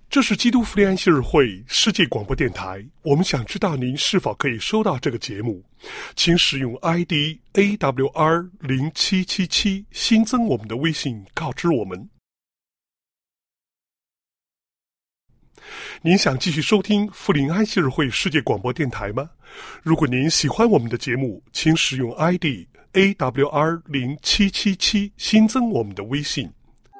这是基督福音安息日会世界广播电台，我们想知道您是否可以收到这个节目，请使用 ID AWR0777 新增我们的微信告知我们。您想继续收听福林安息日会世界广播电台吗？如果您喜欢我们的节目，请使用 ID AWR0777 新增我们的微信。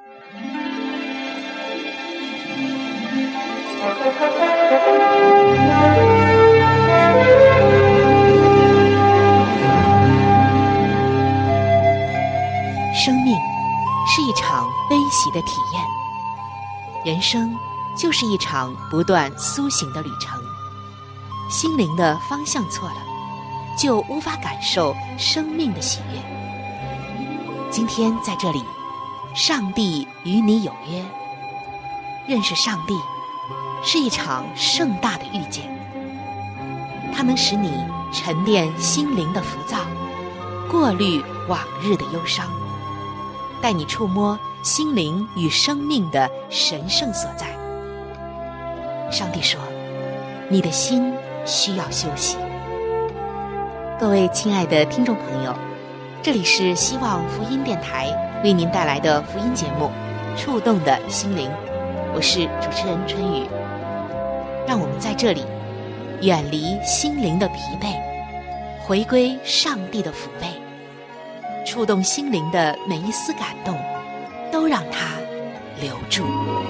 生命是一场悲喜的体验，人生就是一场不断苏醒的旅程。心灵的方向错了，就无法感受生命的喜悦。今天在这里，上帝与你有约。认识上帝是一场盛大的遇见，它能使你沉淀心灵的浮躁，过滤往日的忧伤，带你触摸心灵与生命的神圣所在。上帝说，你的心需要休息。各位亲爱的听众朋友，这里是希望福音电台为您带来的福音节目《触动的心灵》，我是主持人春雨。让我们在这里远离心灵的疲惫，回归上帝的抚慰，触动心灵的每一丝感动，都让它留住。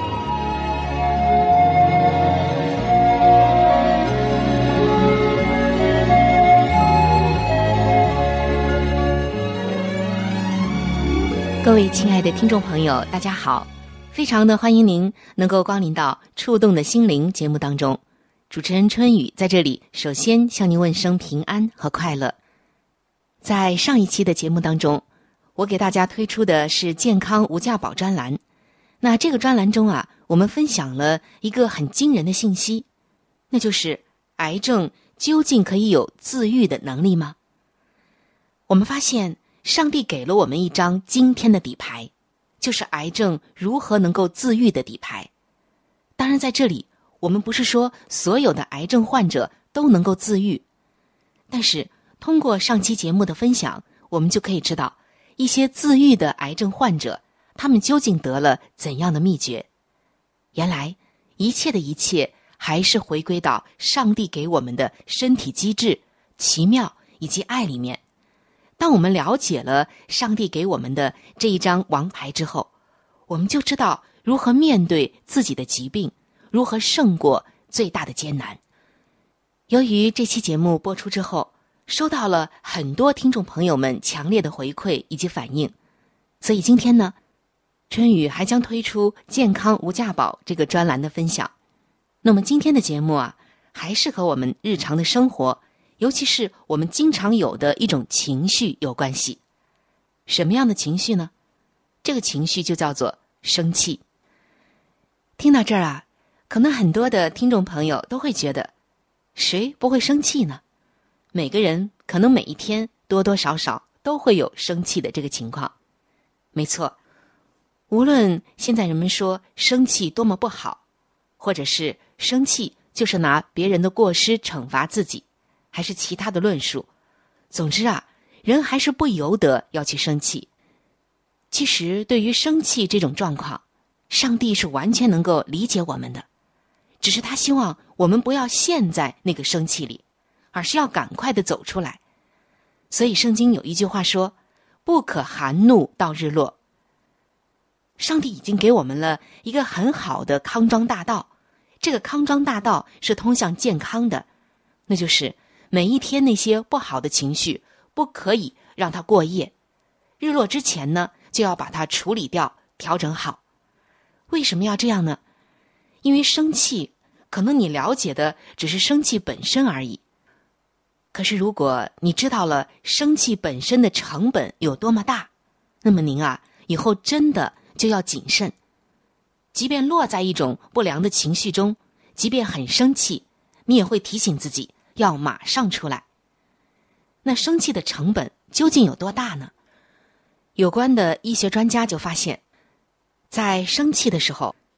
各位亲爱的听众朋友，大家好，非常的欢迎您能够光临到触动的心灵节目当中。主持人春雨在这里首先向您问声平安和快乐。在上一期的节目当中，我给大家推出的是健康无价宝专栏。那这个专栏中啊，我们分享了一个很惊人的信息，那就是癌症究竟可以有自愈的能力吗？我们发现上帝给了我们一张惊天的底牌，就是癌症如何能够自愈的底牌。当然在这里我们不是说所有的癌症患者都能够自愈，但是通过上期节目的分享，我们就可以知道一些自愈的癌症患者，他们究竟得了怎样的秘诀。原来一切的一切还是回归到上帝给我们的身体机制、奇妙以及爱里面。当我们了解了上帝给我们的这一张王牌之后，我们就知道如何面对自己的疾病，如何胜过最大的艰难。由于这期节目播出之后，收到了很多听众朋友们强烈的回馈以及反应，所以今天呢，春雨还将推出健康无价宝这个专栏的分享。那么今天的节目啊，还是和我们日常的生活，尤其是我们经常有的一种情绪有关系。什么样的情绪呢？这个情绪就叫做生气。听到这儿啊，可能很多的听众朋友都会觉得，谁不会生气呢？每个人可能每一天多多少少都会有生气的这个情况。没错，无论现在人们说生气多么不好，或者是生气就是拿别人的过失惩罚自己，还是其他的论述，总之啊，人还是不由得要去生气。其实对于生气这种状况，上帝是完全能够理解我们的，只是他希望我们不要陷在那个生气里，而是要赶快的走出来。所以圣经有一句话说，不可含怒到日落。上帝已经给我们了一个很好的康庄大道，这个康庄大道是通向健康的，那就是每一天那些不好的情绪不可以让它过夜，日落之前呢，就要把它处理掉，调整好。为什么要这样呢？因为生气可能你了解的只是生气本身而已，可是如果你知道了生气本身的成本有多么大，那么您啊，以后真的就要谨慎。即便落在一种不良的情绪中，即便很生气，你也会提醒自己要马上出来。那生气的成本究竟有多大呢？有关的医学专家就发现，在生气的时候，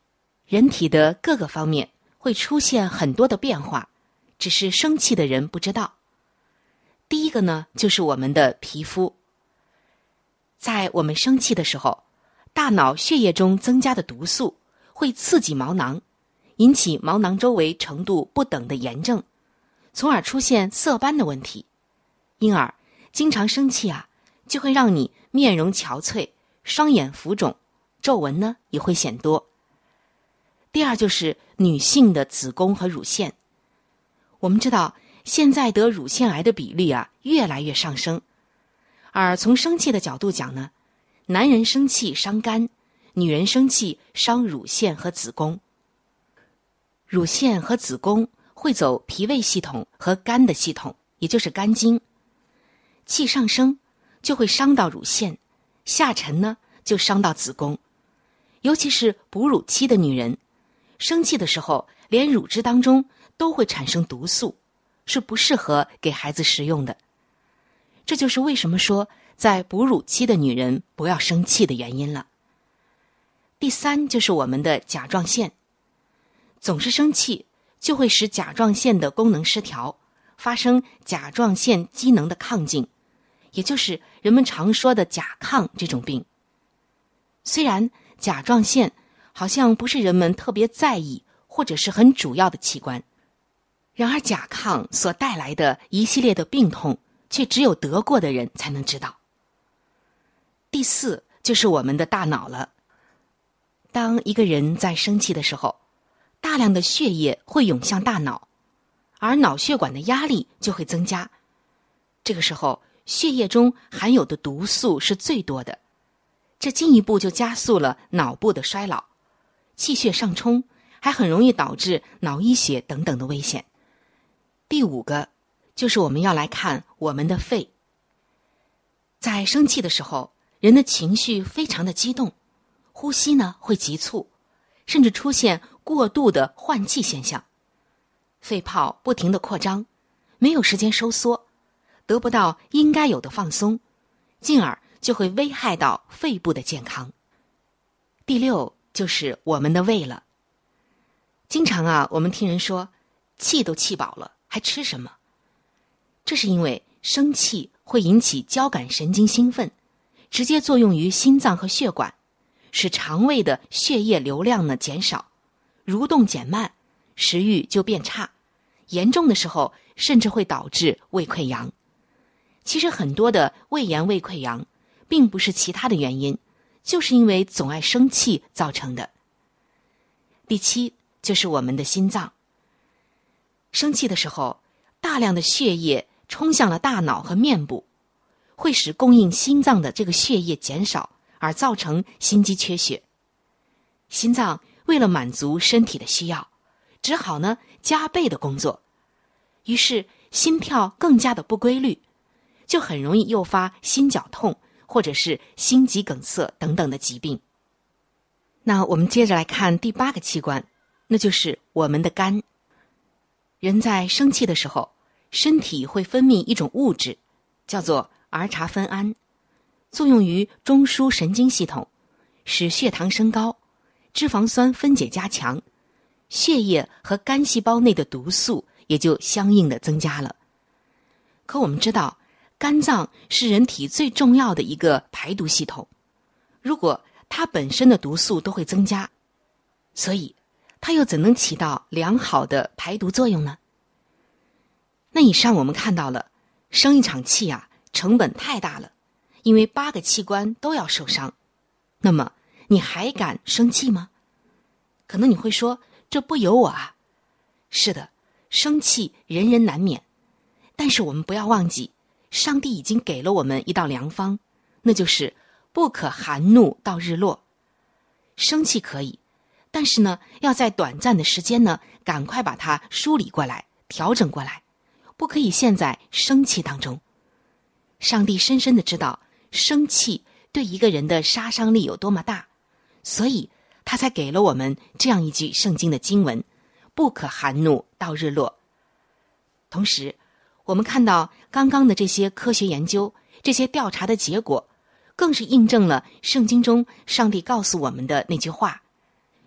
人体的各个方面会出现很多的变化，只是生气的人不知道。第一个呢，就是我们的皮肤。在我们生气的时候，大脑血液中增加的毒素会刺激毛囊，引起毛囊周围程度不等的炎症，从而出现色斑的问题。因而经常生气就会让你面容憔悴，双眼浮肿，皱纹呢也会显多。第二就是女性的子宫和乳腺。我们知道现在得乳腺癌的比例越来越上升，而从生气的角度讲呢，男人生气伤肝，女人生气伤乳腺和子宫。乳腺和子宫会走脾胃系统和肝的系统，也就是肝经。气上升就会伤到乳腺，下沉呢就伤到子宫。尤其是哺乳期的女人，生气的时候连乳汁当中都会产生毒素，是不适合给孩子食用的。这就是为什么说在哺乳期的女人不要生气的原因了。第三就是我们的甲状腺。总是生气就会使甲状腺的功能失调，发生甲状腺机能的亢进，也就是人们常说的甲亢这种病。虽然甲状腺好像不是人们特别在意或者是很主要的器官，然而甲亢所带来的一系列的病痛却只有得过的人才能知道。第四就是我们的大脑了。当一个人在生气的时候，大量的血液会涌向大脑，而脑血管的压力就会增加。这个时候血液中含有的毒素是最多的，这进一步就加速了脑部的衰老，气血上冲，还很容易导致脑溢血等等的危险。第五个就是我们要来看我们的肺。在生气的时候，人的情绪非常的激动，呼吸呢会急促，甚至出现过度的换气现象，肺泡不停地扩张，没有时间收缩，得不到应该有的放松，进而就会危害到肺部的健康。第六就是我们的胃了。经常我们听人说气都气饱了还吃什么？这是因为生气会引起交感神经兴奋，直接作用于心脏和血管，使肠胃的血液流量呢减少，蠕动减慢，食欲就变差，严重的时候甚至会导致胃溃疡。其实很多的胃炎、胃溃疡并不是其他的原因，就是因为总爱生气造成的。第七就是我们的心脏。生气的时候，大量的血液冲向了大脑和面部，会使供应心脏的这个血液减少，而造成心肌缺血。心脏为了满足身体的需要，只好呢加倍的工作，于是心跳更加的不规律，就很容易诱发心绞痛或者是心肌梗塞等等的疾病。那我们接着来看第8个器官，那就是我们的肝。人在生气的时候，身体会分泌一种物质，叫做儿茶酚胺，作用于中枢神经系统，使血糖升高，脂肪酸分解加强，血液和肝细胞内的毒素也就相应的增加了。可我们知道，肝脏是人体最重要的一个排毒系统，如果它本身的毒素都会增加，所以它又怎能起到良好的排毒作用呢？那以上我们看到了，生一场气成本太大了，因为8个器官都要受伤。那么你还敢生气吗？可能你会说，这不由我是的，生气人人难免，但是我们不要忘记，上帝已经给了我们一道良方，那就是不可含怒到日落。生气可以，但是呢，要在短暂的时间呢，赶快把它梳理过来，调整过来，不可以陷在生气当中。上帝深深的知道生气对一个人的杀伤力有多么大，所以他才给了我们这样一句圣经的经文，不可含怒到日落。同时我们看到刚刚的这些科学研究，这些调查的结果，更是印证了圣经中上帝告诉我们的那句话，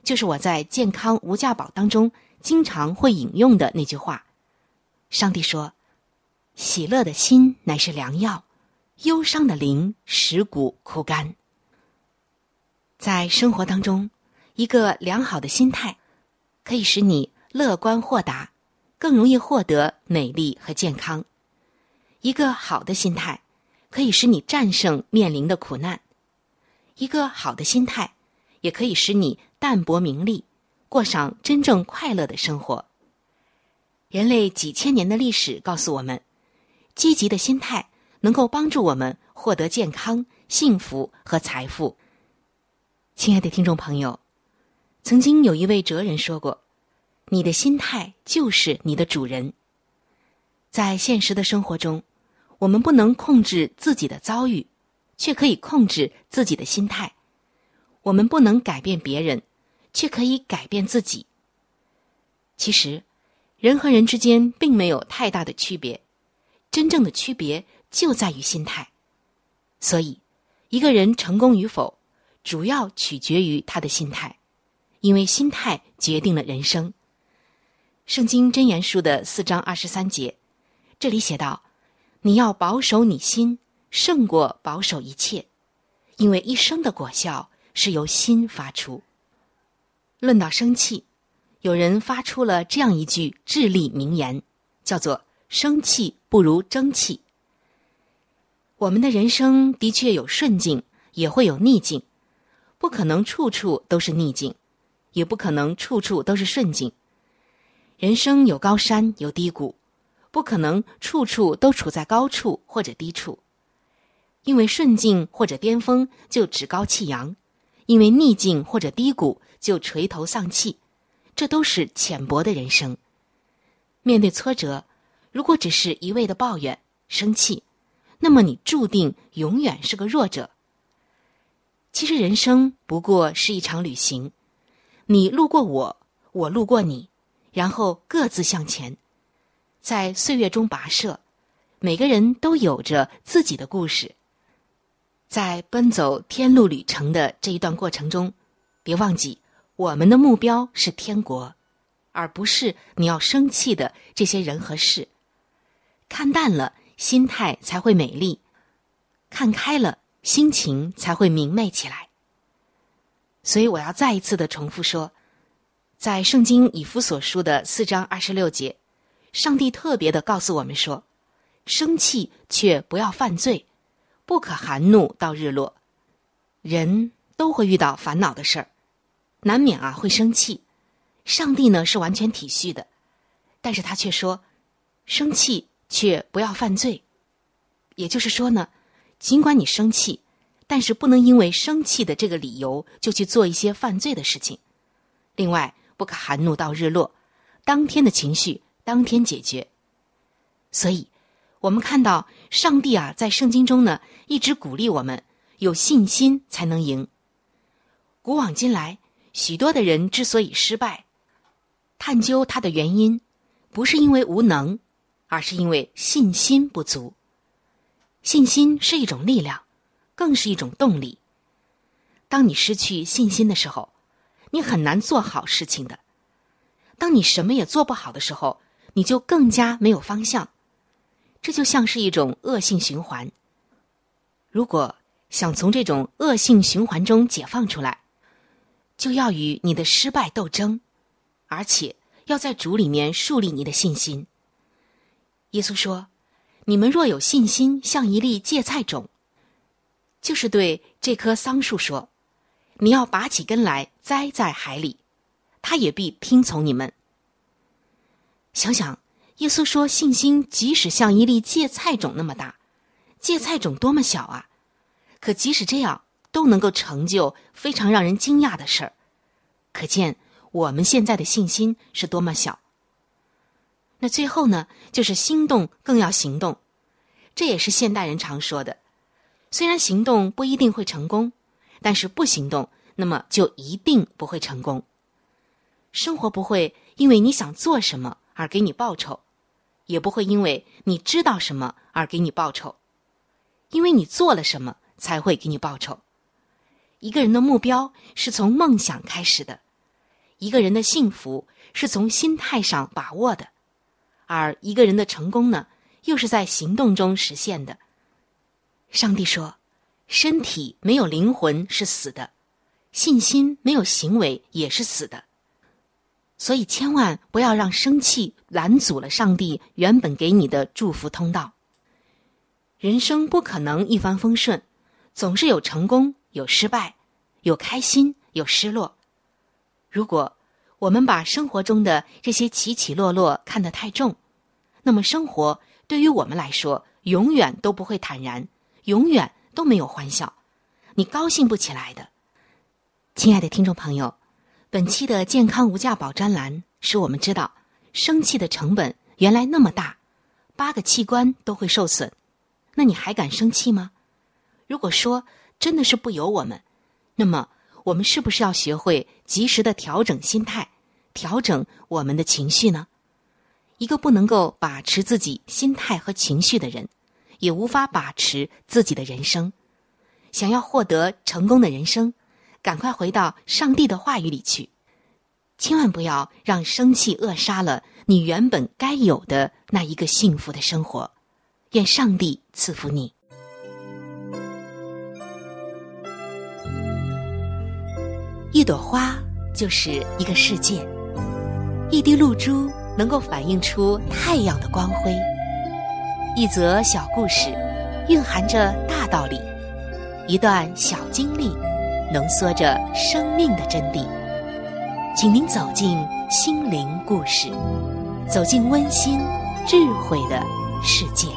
就是我在健康无价宝当中经常会引用的那句话。上帝说，喜乐的心乃是良药，忧伤的灵使骨枯干。在生活当中，一个良好的心态可以使你乐观豁达，更容易获得美丽和健康。一个好的心态可以使你战胜面临的苦难，一个好的心态也可以使你淡泊名利，过上真正快乐的生活。人类几千年的历史告诉我们，积极的心态能够帮助我们获得健康、幸福和财富。亲爱的听众朋友，曾经有一位哲人说过，你的心态就是你的主人。在现实的生活中，我们不能控制自己的遭遇，却可以控制自己的心态。我们不能改变别人，却可以改变自己。其实，人和人之间并没有太大的区别，真正的区别就在于心态。所以，一个人成功与否，主要取决于他的心态，因为心态决定了人生。圣经箴言书的4章23节，这里写道，你要保守你心，胜过保守一切，因为一生的果效是由心发出。论到生气，有人发出了这样一句至理名言，叫做生气不如争气。我们的人生的确有顺境，也会有逆境，不可能处处都是逆境，也不可能处处都是顺境。人生有高山有低谷，不可能处处都处在高处或者低处。因为顺境或者巅峰就趾高气扬，因为逆境或者低谷就垂头丧气，这都是浅薄的人生。面对挫折，如果只是一味的抱怨、生气，那么你注定永远是个弱者。其实人生不过是一场旅行，你路过我，我路过你，然后各自向前。在岁月中跋涉，每个人都有着自己的故事。在奔走天路旅程的这一段过程中，别忘记我们的目标是天国，而不是你要生气的这些人和事。看淡了，心态才会美丽；看开了，心情才会明媚起来。所以我要再一次的重复说，在圣经以弗所书的4章26节，上帝特别的告诉我们说，生气却不要犯罪，不可含怒到日落。人都会遇到烦恼的事儿，难免会生气。上帝呢是完全体恤的，但是他却说，生气却不要犯罪。也就是说呢，尽管你生气，但是不能因为生气的这个理由就去做一些犯罪的事情。另外，不可含怒到日落，当天的情绪当天解决。所以我们看到上帝在圣经中呢一直鼓励我们有信心才能赢。古往今来，许多的人之所以失败，探究他的原因，不是因为无能，而是因为信心不足。信心是一种力量，更是一种动力。当你失去信心的时候，你很难做好事情的。当你什么也做不好的时候，你就更加没有方向。这就像是一种恶性循环。如果想从这种恶性循环中解放出来，就要与你的失败斗争，而且要在主里面树立你的信心。耶稣说，你们若有信心像一粒芥菜种，就是对这棵桑树说，你要拔起根来栽在海里，它也必听从你们。想想耶稣说信心即使像一粒芥菜种那么大，芥菜种多么小啊，可即使这样都能够成就非常让人惊讶的事儿，可见我们现在的信心是多么小。那最后呢，就是心动更要行动。这也是现代人常说的，虽然行动不一定会成功，但是不行动，那么就一定不会成功。生活不会因为你想做什么而给你报酬，也不会因为你知道什么而给你报酬，因为你做了什么才会给你报酬。一个人的目标是从梦想开始的， 一个人的幸福是从心态上把握的，而一个人的成功呢，又是在行动中实现的。上帝说，身体没有灵魂是死的，信心没有行为也是死的。所以千万不要让生气拦阻了上帝原本给你的祝福通道。人生不可能一帆风顺，总是有成功，有失败，有开心，有失落。如果我们把生活中的这些起起落落看得太重，那么生活对于我们来说永远都不会坦然，永远都没有欢笑，你高兴不起来的。亲爱的听众朋友，本期的健康无价宝专栏使我们知道生气的成本原来那么大，8个器官都会受损。那你还敢生气吗？如果说真的是不由我们，那么我们是不是要学会及时的调整心态，调整我们的情绪呢？一个不能够把持自己心态和情绪的人，也无法把持自己的人生。想要获得成功的人生，赶快回到上帝的话语里去，千万不要让生气扼杀了你原本该有的那一个幸福的生活。愿上帝赐福你。一朵花就是一个世界，一滴露珠能够反映出太阳的光辉，一则小故事蕴含着大道理，一段小经历浓缩着生命的真谛。请您走进心灵故事，走进温馨智慧的世界。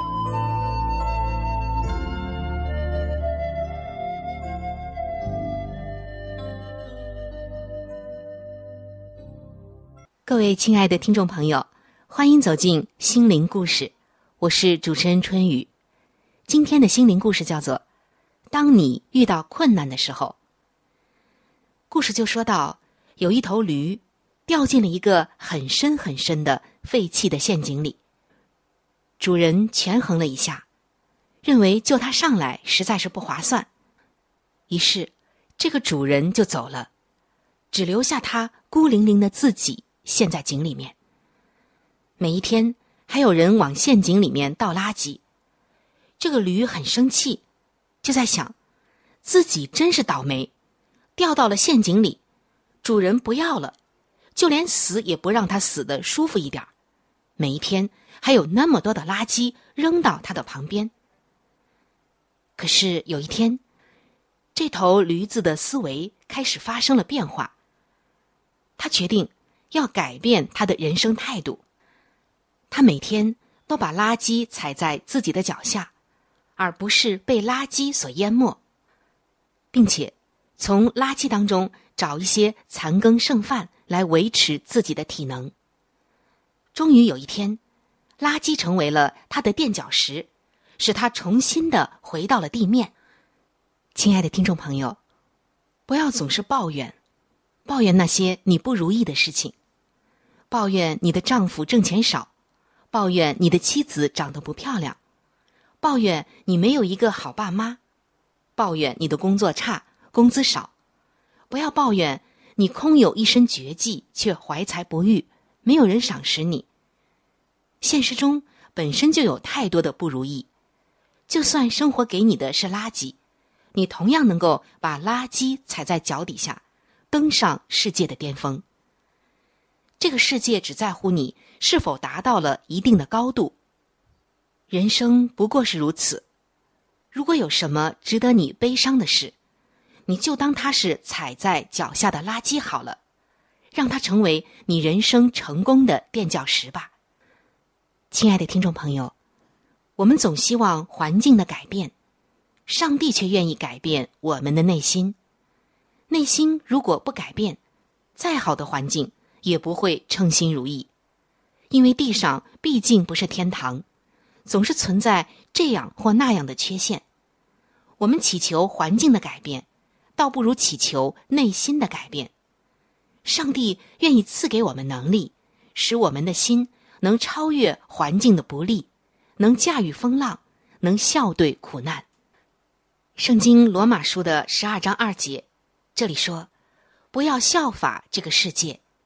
各位亲爱的听众朋友，欢迎走进心灵故事，我是主持人春雨。今天的心灵故事叫做当你遇到困难的时候。故事就说到，有一头驴掉进了一个很深很深的废弃的陷阱里，主人权衡了一下，认为救它上来实在是不划算，于是这个主人就走了，只留下他孤零零的自己陷在井里面。每一天还有人往陷阱里面倒垃圾，这个驴很生气，就在想，自己真是倒霉，掉到了陷阱里，主人不要了，就连死也不让他死得舒服一点，每一天还有那么多的垃圾扔到他的旁边。可是有一天，这头驴子的思维开始发生了变化，他决定要改变他的人生态度。他每天都把垃圾踩在自己的脚下，而不是被垃圾所淹没，并且从垃圾当中找一些残羹剩饭来维持自己的体能。终于有一天，垃圾成为了他的垫脚石，使他重新的回到了地面。亲爱的听众朋友，不要总是抱怨那些你不如意的事情，抱怨你的丈夫挣钱少，抱怨你的妻子长得不漂亮，抱怨你没有一个好爸妈，抱怨你的工作差，工资少。不要抱怨你空有一身绝技却怀才不遇，没有人赏识你。现实中本身就有太多的不如意，就算生活给你的是垃圾，你同样能够把垃圾踩在脚底下，登上世界的巅峰。这个世界只在乎你是否达到了一定的高度。人生不过是如此，如果有什么值得你悲伤的事，你就当它是踩在脚下的垃圾好了，让它成为你人生成功的垫脚石吧。亲爱的听众朋友，我们总希望环境的改变，上帝却愿意改变我们的内心。内心如果不改变，再好的环境也不会称心如意，因为地上毕竟不是天堂，总是存在这样或那样的缺陷。我们祈求环境的改变，倒不如祈求内心的改变。上帝愿意赐给我们能力，使我们的心能超越环境的不利，能驾驭风浪，能笑对苦难。圣经罗马书的12章2节，这里说，不要效法这个世界，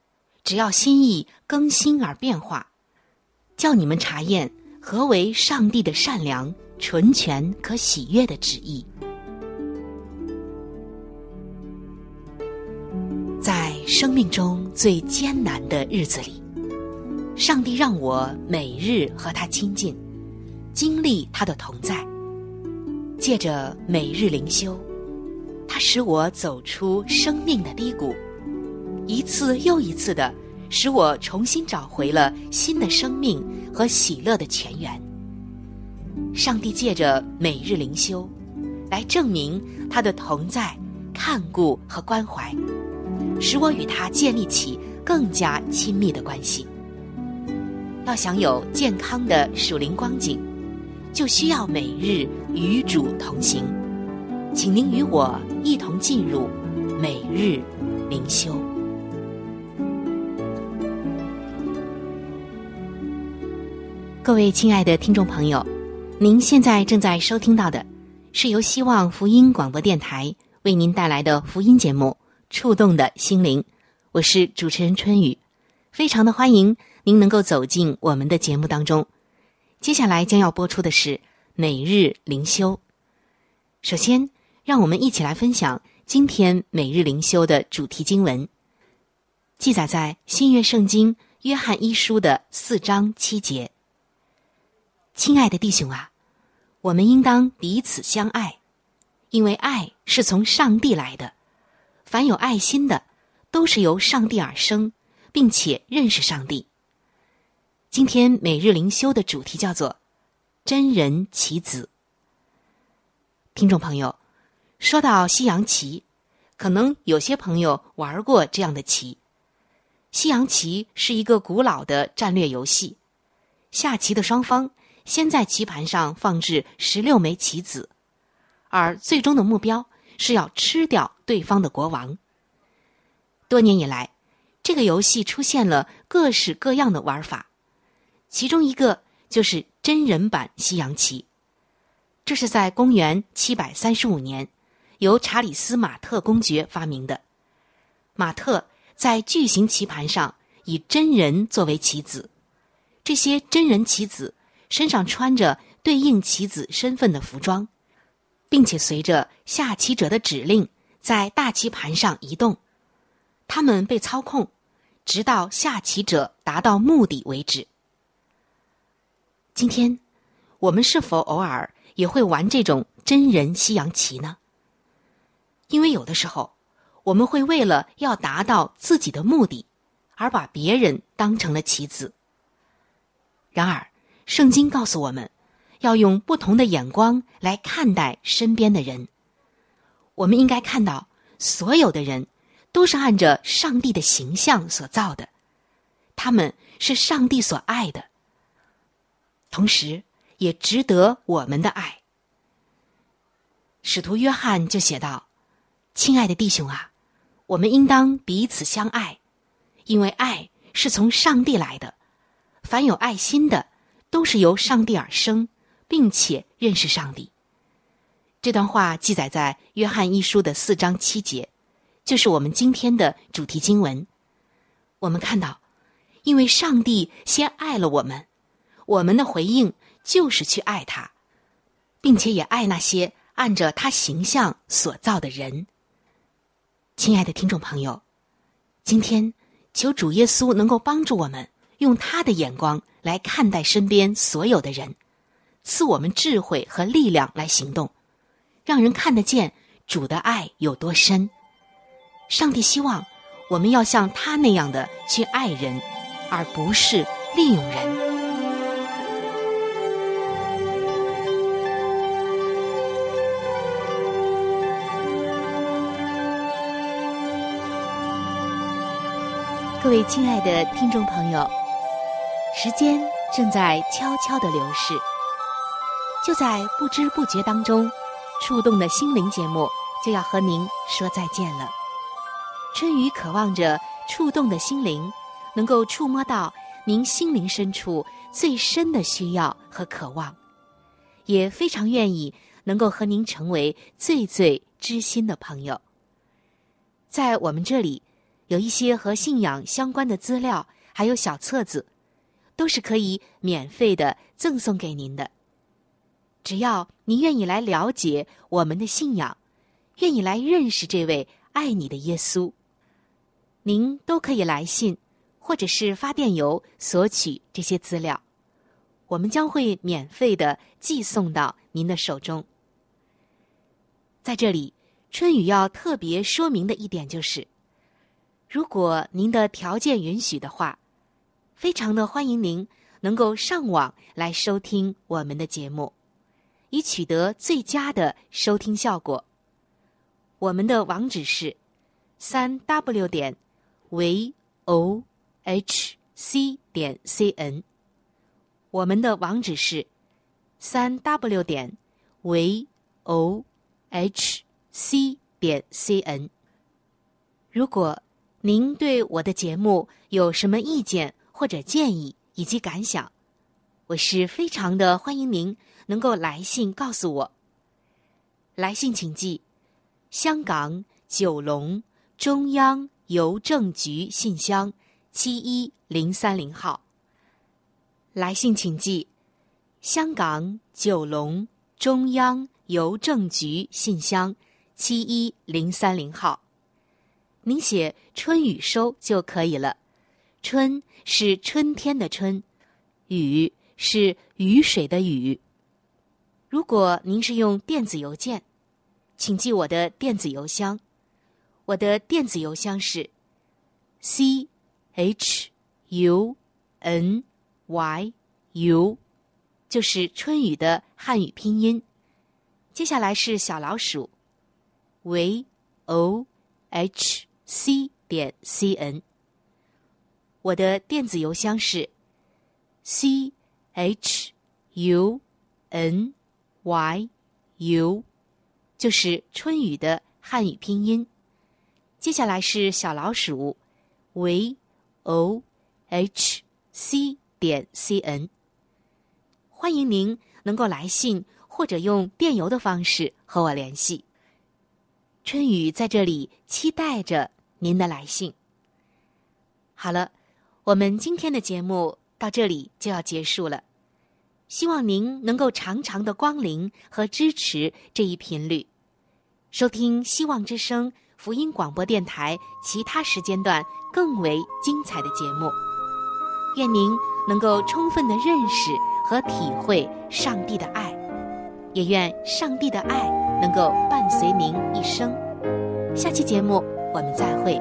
只要心意更新而变化，叫你们查验何为上帝的善良、纯全、可喜悦的旨意。在生命中最艰难的日子里，上帝让我每日和他亲近，经历他的同在。借着每日灵修，他使我走出生命的低谷，一次又一次的使我重新找回了新的生命和喜乐的泉源。上帝借着每日灵修来证明他的同在、看顾和关怀，使我与他建立起更加亲密的关系。要享有健康的属灵光景，就需要每日与主同行。请您与我一同进入每日灵修。各位亲爱的听众朋友，您现在正在收听到的是由希望福音广播电台为您带来的福音节目《触动的心灵》，我是主持人春雨，非常的欢迎您能够走进我们的节目当中。接下来将要播出的是每日灵修。首先，让我们一起来分享今天每日灵修的主题经文，记载在新约圣经约翰一书的4章7节。亲爱的弟兄啊，我们应当彼此相爱，因为爱是从上帝来的。凡有爱心的，都是由上帝而生，并且认识上帝。今天每日灵修的主题叫做真人棋子。听众朋友，说到西洋棋，可能有些朋友玩过这样的棋。西洋棋是一个古老的战略游戏，下棋的双方先在棋盘上放置16枚棋子，而最终的目标是要吃掉对方的国王。多年以来，这个游戏出现了各式各样的玩法，其中一个就是真人版西洋棋。这是在公元735年由查理斯·马特公爵发明的。马特在巨型棋盘上以真人作为棋子，这些真人棋子身上穿着对应棋子身份的服装，并且随着下棋者的指令在大棋盘上移动。他们被操控，直到下棋者达到目的为止。今天，我们是否偶尔也会玩这种真人西洋棋呢？因为有的时候，我们会为了要达到自己的目的，而把别人当成了棋子。然而，圣经告诉我们，要用不同的眼光来看待身边的人。我们应该看到，所有的人都是按着上帝的形象所造的，他们是上帝所爱的，同时也值得我们的爱。使徒约翰就写道：亲爱的弟兄啊，我们应当彼此相爱，因为爱是从上帝来的。凡有爱心的，都是由上帝而生，并且认识上帝。这段话记载在约翰一书的4章7节，就是我们今天的主题经文。我们看到，因为上帝先爱了我们，我们的回应就是去爱他，并且也爱那些按着他形象所造的人。亲爱的听众朋友，今天求主耶稣能够帮助我们用他的眼光来看待身边所有的人，赐我们智慧和力量来行动，让人看得见主的爱有多深。上帝希望我们要像他那样的去爱人，而不是利用人。各位亲爱的听众朋友，时间正在悄悄地流逝，就在不知不觉当中，触动的心灵节目就要和您说再见了。春雨渴望着触动的心灵能够触摸到您心灵深处最深的需要和渴望，也非常愿意能够和您成为最最知心的朋友。在我们这里有一些和信仰相关的资料，还有小册子，都是可以免费的赠送给您的。只要您愿意来了解我们的信仰，愿意来认识这位爱你的耶稣，您都可以来信或者是发电邮索取这些资料，我们将会免费的寄送到您的手中。在这里，春雨要特别说明的一点就是，如果您的条件允许的话，非常的欢迎您能够上网来收听我们的节目，以取得最佳的收听效果。我们的网址是 3w.vohc.cn， 我们的网址是 3w.vohc.cn。 如果您对我的节目有什么意见或者建议以及感想，我是非常的欢迎您能够来信告诉我。来信请寄香港九龙中央邮政局信箱71030号。来信请寄香港九龙中央邮政局信箱71030号。您写春雨收就可以了，春是春天的春，雨是雨水的雨。如果您是用电子邮件，请记我的电子邮箱，我的电子邮箱是 CHUNYU， 就是春雨的汉语拼音，接下来是小老鼠 vohc.cn， 我的电子邮箱是 CHUNYU， 就是春雨的汉语拼音，接下来是小老鼠 vohc.cn。 欢迎您能够来信或者用电邮的方式和我联系。春雨在这里期待着您的来信。好了，我们今天的节目到这里就要结束了，希望您能够常常的光临和支持这一频率，收听希望之声福音广播电台其他时间段更为精彩的节目。愿您能够充分的认识和体会上帝的爱，也愿上帝的爱能够伴随您一生。下期节目我们再会。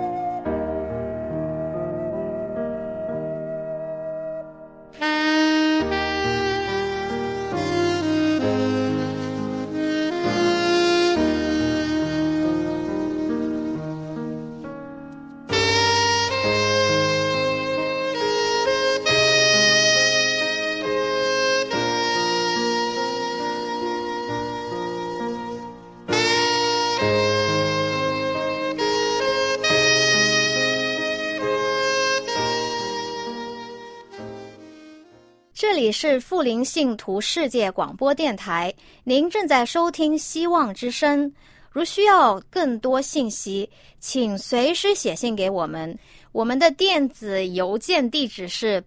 这里是富林信徒世界广播电台，您正在收听希望之声。如需要更多信息，请随时写信给我们。我们的电子邮件地址是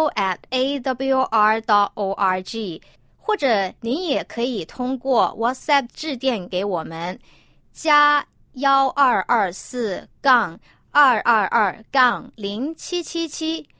bible@awr.org， 或者您也可以通过 WhatsApp 致电给我们，加1224-222-0777